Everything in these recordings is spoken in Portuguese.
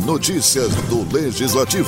Notícias do Legislativo.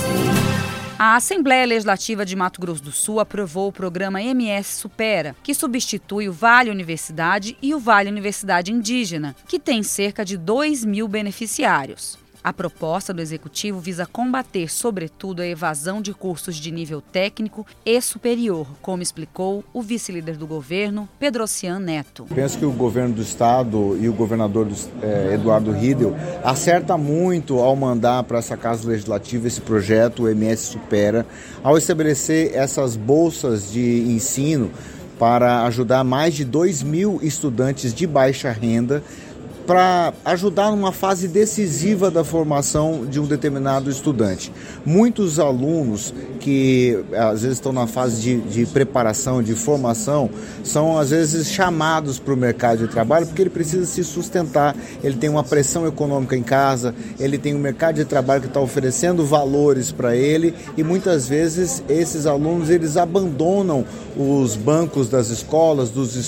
A Assembleia Legislativa de Mato Grosso do Sul aprovou o programa MS Supera, que substitui o Vale Universidade e o Vale Universidade Indígena, que tem cerca de 2.000 beneficiários. A proposta do Executivo visa combater, sobretudo, a evasão de cursos de nível técnico e superior, como explicou o vice-líder do governo, Pedrocian Neto. Penso que o governo do estado e o governador Eduardo Riedel acerta muito ao mandar para essa Casa Legislativa esse projeto, o MS Supera, ao estabelecer essas bolsas de ensino para ajudar mais de 2.000 estudantes de baixa renda, para ajudar numa fase decisiva da formação de um determinado estudante. Muitos alunos que às vezes estão na fase de preparação, de formação, são às vezes chamados para o mercado de trabalho porque ele precisa se sustentar, ele tem uma pressão econômica em casa, ele tem um mercado de trabalho que está oferecendo valores para ele e muitas vezes esses alunos eles abandonam os bancos das escolas,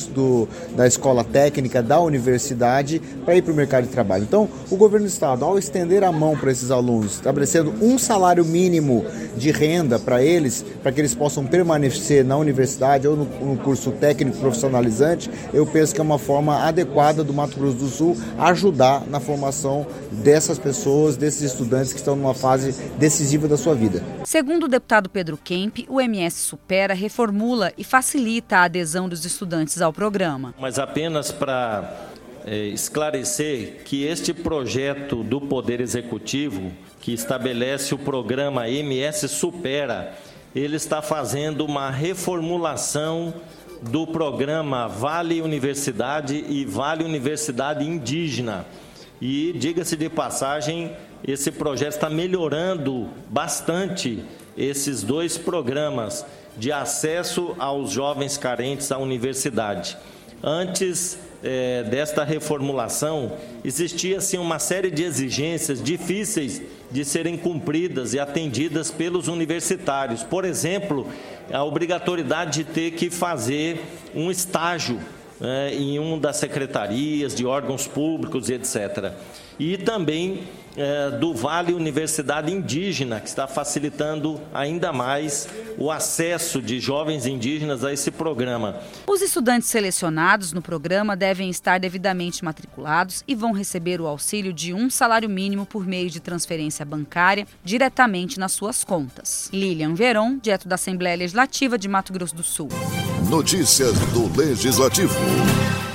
da escola técnica, da universidade, para ir para o mercado de trabalho. Então, o governo do estado, ao estender a mão para esses alunos, estabelecendo um salário mínimo de renda para eles, para que eles possam permanecer na universidade ou no curso técnico profissionalizante, eu penso que é uma forma adequada do Mato Grosso do Sul ajudar na formação dessas pessoas, desses estudantes que estão numa fase decisiva da sua vida. Segundo o deputado Pedro Kemp, o MS Supera reformula e facilita a adesão dos estudantes ao programa. Mas apenas para esclarecer que este projeto do Poder Executivo, que estabelece o programa MS Supera, ele está fazendo uma reformulação do programa Vale Universidade e Vale Universidade Indígena. E, diga-se de passagem, esse projeto está melhorando bastante esses dois programas de acesso aos jovens carentes à universidade. Antes desta reformulação, existia assim, uma série de exigências difíceis de serem cumpridas e atendidas pelos universitários. Por exemplo, a obrigatoriedade de ter que fazer um estágio em uma das secretarias, de órgãos públicos, etc. E também do Vale Universidade Indígena, que está facilitando ainda mais o acesso de jovens indígenas a esse programa. Os estudantes selecionados no programa devem estar devidamente matriculados e vão receber o auxílio de um salário mínimo por meio de transferência bancária diretamente nas suas contas. Lilian Veron, direto da Assembleia Legislativa de Mato Grosso do Sul. Notícias do Legislativo.